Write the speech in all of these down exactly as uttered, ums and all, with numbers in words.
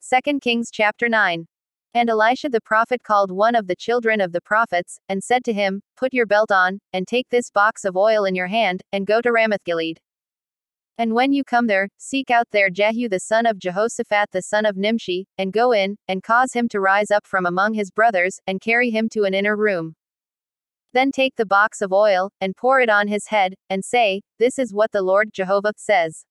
Second Kings chapter nine. And Elisha the prophet called one of the children of the prophets, and said to him, Put your belt on, and take this box of oil in your hand, and go to Ramoth-Gilead. And when you come there, seek out there Jehu the son of Jehoshaphat the son of Nimshi, and go in, and cause him to rise up from among his brothers, and carry him to an inner room. Then take the box of oil, and pour it on his head, and say, This is what the Lord Jehovah says.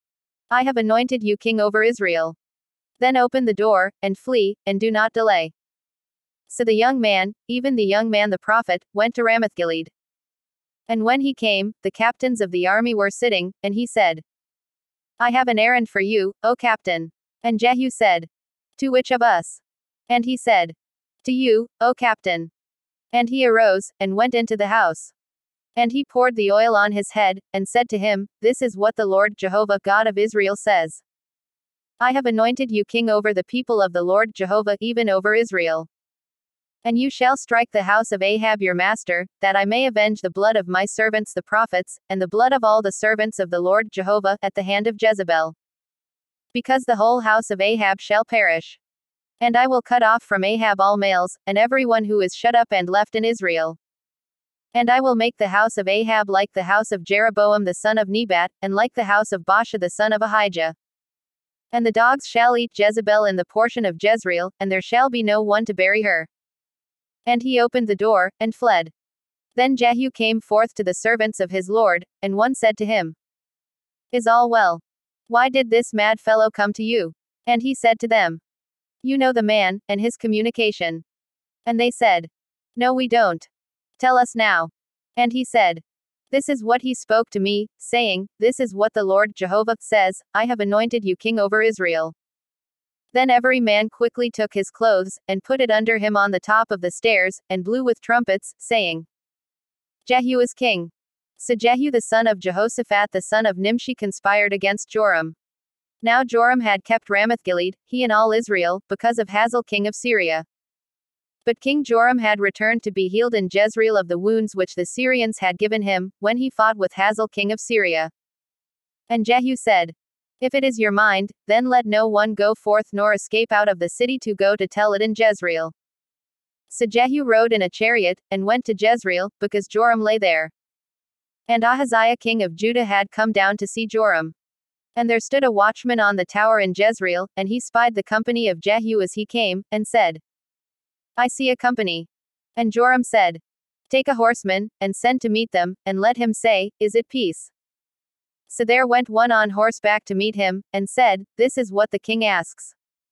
I have anointed you king over Israel. Then open the door, and flee, and do not delay. So the young man, even the young man the prophet, went to Ramoth-Gilead. And when he came, the captains of the army were sitting, and he said, I have an errand for you, O captain. And Jehu said, To which of us? And he said, To you, O captain. And he arose, and went into the house. And he poured the oil on his head, and said to him, This is what the Lord Jehovah God of Israel says. I have anointed you king over the people of the Lord Jehovah, even over Israel. And you shall strike the house of Ahab your master, that I may avenge the blood of my servants the prophets, and the blood of all the servants of the Lord Jehovah, at the hand of Jezebel. Because the whole house of Ahab shall perish. And I will cut off from Ahab all males, and everyone who is shut up and left in Israel. And I will make the house of Ahab like the house of Jeroboam the son of Nebat, and like the house of Baasha the son of Ahijah. And the dogs shall eat Jezebel in the portion of Jezreel, and there shall be no one to bury her. And he opened the door, and fled. Then Jehu came forth to the servants of his lord, and one said to him, Is all well? Why did this mad fellow come to you? And he said to them, You know the man, and his communication. And they said, No, we don't. Tell us now. And he said, This is what he spoke to me, saying, This is what the Lord Jehovah says, I have anointed you king over Israel. Then every man quickly took his clothes, and put it under him on the top of the stairs, and blew with trumpets, saying, Jehu is king. So Jehu the son of Jehoshaphat the son of Nimshi conspired against Joram. Now Joram had kept Ramoth-Gilead, he and all Israel, because of Hazael king of Syria. But King Joram had returned to be healed in Jezreel of the wounds which the Syrians had given him, when he fought with Hazael king of Syria. And Jehu said, If it is your mind, then let no one go forth nor escape out of the city to go to tell it in Jezreel. So Jehu rode in a chariot, and went to Jezreel, because Joram lay there. And Ahaziah king of Judah had come down to see Joram. And there stood a watchman on the tower in Jezreel, and he spied the company of Jehu as he came, and said, I see a company. And Joram said, Take a horseman, and send to meet them, and let him say, Is it peace? So there went one on horseback to meet him, and said, This is what the king asks.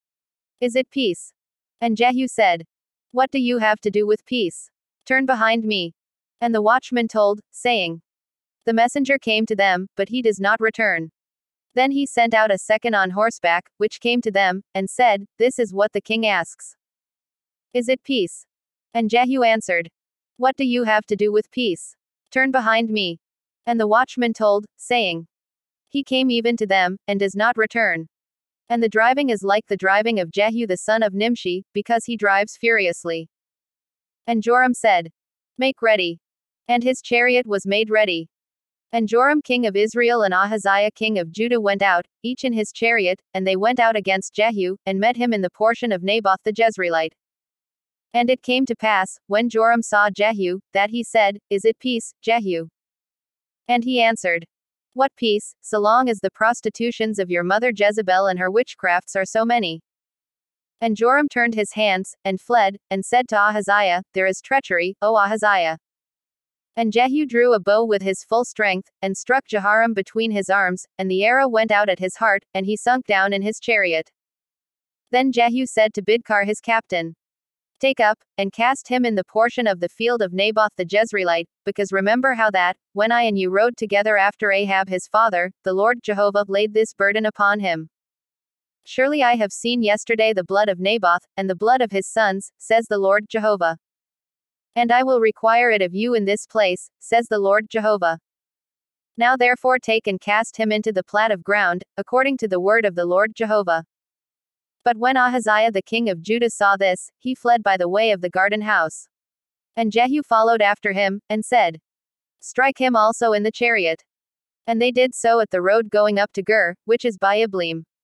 Is it peace? And Jehu said, What do you have to do with peace? Turn behind me. And the watchman told, saying, The messenger came to them, but he does not return. Then he sent out a second on horseback, which came to them, and said, This is what the king asks. Is it peace? And Jehu answered, What do you have to do with peace? Turn behind me. And the watchman told, saying, He came even to them, and does not return. And the driving is like the driving of Jehu the son of Nimshi, because he drives furiously. And Joram said, Make ready. And his chariot was made ready. And Joram king of Israel and Ahaziah king of Judah went out, each in his chariot, and they went out against Jehu, and met him in the portion of Naboth the Jezreelite. And it came to pass, when Joram saw Jehu, that he said, Is it peace, Jehu? And he answered, What peace, so long as the prostitutions of your mother Jezebel and her witchcrafts are so many? And Joram turned his hands, and fled, and said to Ahaziah, There is treachery, O Ahaziah. And Jehu drew a bow with his full strength, and struck Jehoram between his arms, and the arrow went out at his heart, and he sunk down in his chariot. Then Jehu said to Bidkar his captain, Take up, and cast him in the portion of the field of Naboth the Jezreelite, because remember how that, when I and you rode together after Ahab his father, the Lord Jehovah laid this burden upon him. Surely I have seen yesterday the blood of Naboth, and the blood of his sons, says the Lord Jehovah. And I will require it of you in this place, says the Lord Jehovah. Now therefore take and cast him into the plat of ground, according to the word of the Lord Jehovah. But when Ahaziah the king of Judah saw this, he fled by the way of the garden house. And Jehu followed after him, and said, Strike him also in the chariot. And they did so at the road going up to Gur, which is by Ibleam.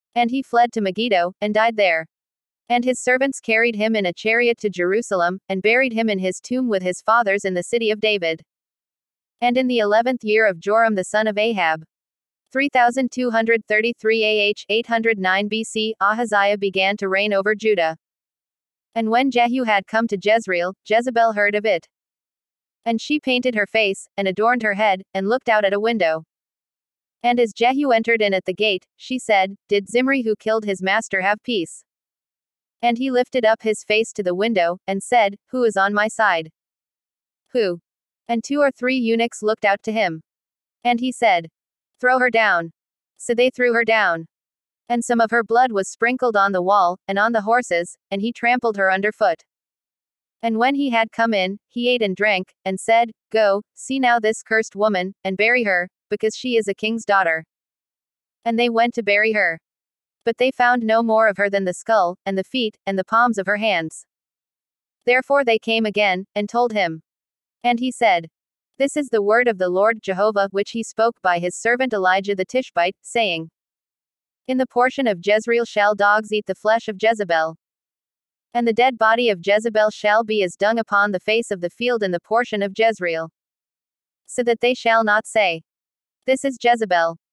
And he fled to Megiddo, and died there. And his servants carried him in a chariot to Jerusalem, and buried him in his tomb with his fathers in the city of David. And in the eleventh year of Joram the son of Ahab, three thousand two hundred thirty-three A H eight hundred nine B C, Ahaziah began to reign over Judah. And when Jehu had come to Jezreel, Jezebel heard of it. And she painted her face, and adorned her head, and looked out at a window. And as Jehu entered in at the gate, she said, Did Zimri who killed his master have peace? And he lifted up his face to the window, and said, Who is on my side? Who? And two or three eunuchs looked out to him. And he said, Throw her down. So they threw her down. And some of her blood was sprinkled on the wall, and on the horses, and he trampled her underfoot. And when he had come in, he ate and drank, and said, Go, see now this cursed woman, and bury her, because she is a king's daughter. And they went to bury her. But they found no more of her than the skull, and the feet, and the palms of her hands. Therefore they came again, and told him. And he said, This is the word of the Lord Jehovah which he spoke by his servant Elijah the Tishbite, saying, In the portion of Jezreel shall dogs eat the flesh of Jezebel. And the dead body of Jezebel shall be as dung upon the face of the field in the portion of Jezreel. So that they shall not say, This is Jezebel.